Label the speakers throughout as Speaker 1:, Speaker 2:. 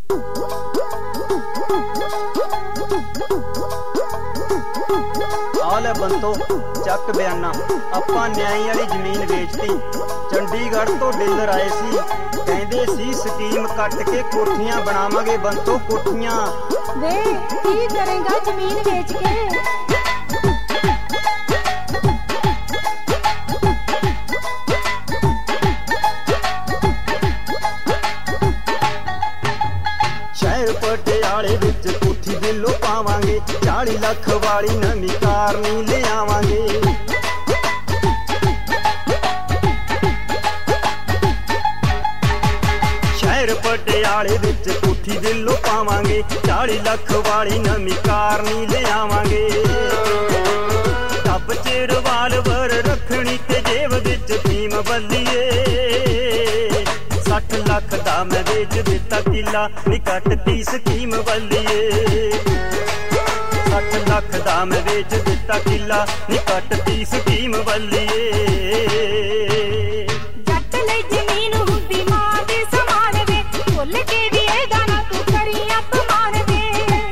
Speaker 1: आले बंतो चक बयाना आपां न्याई वाली जमीन बेचती। चंडीगढ़ तो डीलर आए सी, कहंदे सी स्कीम कट के कोठियां बनावांगे बंतो कोठियां।
Speaker 2: वे की करेगा जमीन बेच के?
Speaker 1: शहर पटियाले विच कोठी दिलों पावांगे, 40 लाख वाली नवीं कार नहीं ले आवांगे। शहर पटियाले विच कोठी दिलों पावांगे, 40 लाख वाली नवीं कार नहीं ले आवांगे। टब च रिवाल्वर रखनी ते जेब विच फीम बल्लीए, 60 लाख दा मैं बेच दिता किला नी कटती स्कीम बल्लीए। 60 लाख दा मैं बेच दिता किला नी कटती स्कीम बल्लीए।
Speaker 2: जट लई जमीन हुंदी मां दे समान वे, भुल के भी एदा ना तू करी अपमान वे।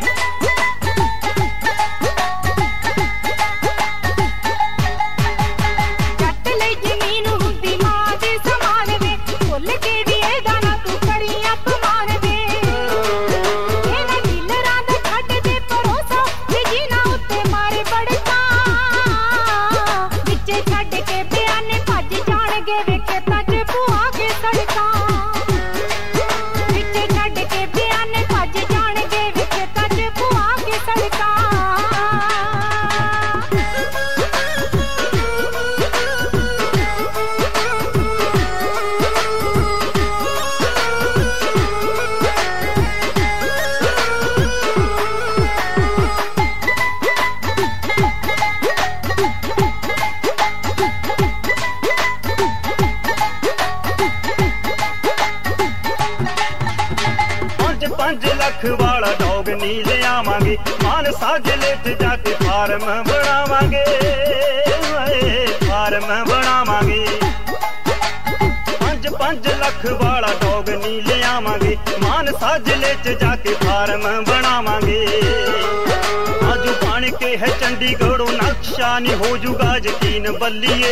Speaker 2: जट लई जमीन हुंदी मां दे समान वे, भुल के भी एदा ना तू करी अपमान वे। इन्हां डीलरां दा छड्ड दे भरोसा, ते जिन्हां उत्ते मारे बड़का, विचे छड्ड के बयाने भज जाणगे वे खेतां च भुआ के सड़कां। विचे छड्ड के बयाने भज जाणगे वे खेतां च भुआ के सड़कां।
Speaker 1: पंज लाख वाला डॉग नहीं ले आवांगे, मानसा जिले च जाके फार्म बनावांगे, फार्म बनावांगे। 5 लाख वाला डॉग नहीं ले आवांगे, मानसा जिले च जाके फार्म बनावांगे। आजू बन के है चंडीगढ़ों नक्शा नहीं हो जूगा यकीन बल्लीए।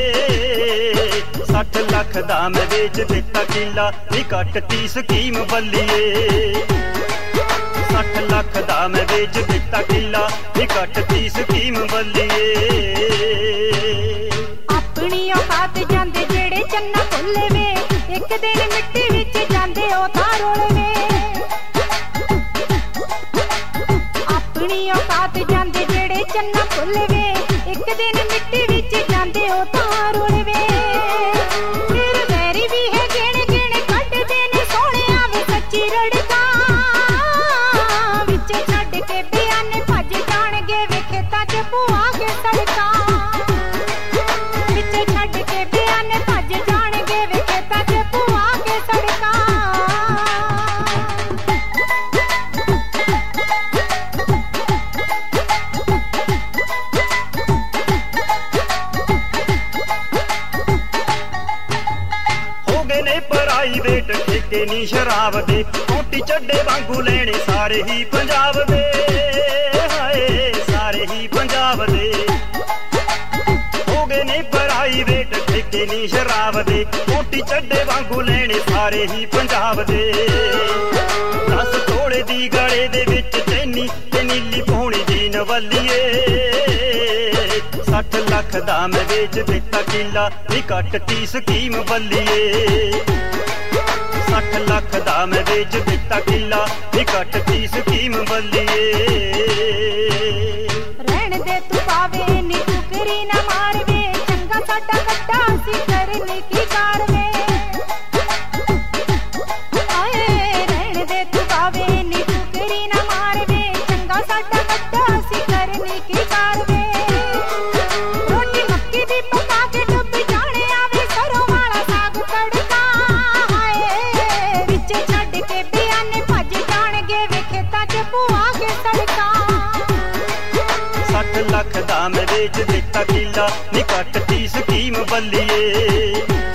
Speaker 1: 60 लाख दा मैं बेच दिता किला नी कटती स्कीम बल्लीए। 60 लाख दा मैं बेच दिता किला नी कटती स्कीम बल्लीए।
Speaker 2: अपनी औकात जांदे जेड़े चन्ना भुल्ले वे, एक दिन मिट्टी विच जांदे ओ तां रोल वे। अपनी औकात जांदे जेड़े चन्ना भुल्ले वे, एक दिन मिट्टी विच जांदे ओ तां रोल वे। फिर वैरी भी है गिण गिण कड्डदे ने सोहणिया वे सच्ची रड़का, विच छड्ड के बयाने भज जाणगे वे खेतां च भुआ के सड़कां। विच छड्ड के बयाने भज जाणगे वे खेतां च भुआ के सड़कां।
Speaker 1: हो गए ने प्राइवेट ठेके नी शराब दे, कोटी चड्डे वांगू लेने सारे ही पंजाब दे, हाय सारे ही पंजाब दे। हो गए ने प्राइवेट ठेके नी शराब दे, कोटी चड्डे वांगू लेने सारे ही पंजाब दे। 10 तोड़े दी गले दे विच चैनी ते नीली पौणी जीन वल्लीए। 60 लाख दा मैं बेच दिता किला नी कटती स्कीम बल्लीए। 60 लाख दा मैं बेच दिता किला नी कटती स्कीम बल्लीए।
Speaker 2: रहण दे तू पावे नी टुकरी ना मारवे, चंगा साडा कट्टा सी करने की कार वे। आए रहण दे तू पावे नी टुकरी ना मारवे, चंगा साडा कट्टा सी करने की कार वे। रोटी मक्की दी पका के डुब जाने आवे, सरों वाला साग तड़का। हाय विच छड्ड के बयाने भज जाणगे वे खेतां च भुआ के सड़कां।
Speaker 1: 60 लाख दा मैं बेच दिता किला नी कटती स्कीम बल्लीए।